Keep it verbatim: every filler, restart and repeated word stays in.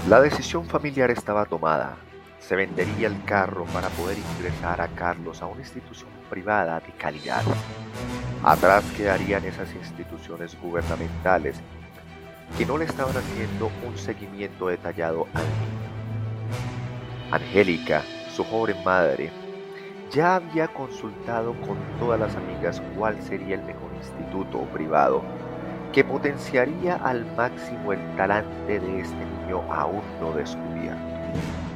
La decisión familiar estaba tomada. Se vendería el carro para poder ingresar a Carlos a una institución privada de calidad. Atrás quedarían esas instituciones gubernamentales que no le estaban haciendo un seguimiento detallado al niño. Angélica, su joven madre, ya había consultado con todas las amigas cuál sería el mejor instituto privado que potenciaría al máximo el talante de este niño aún no descubierto.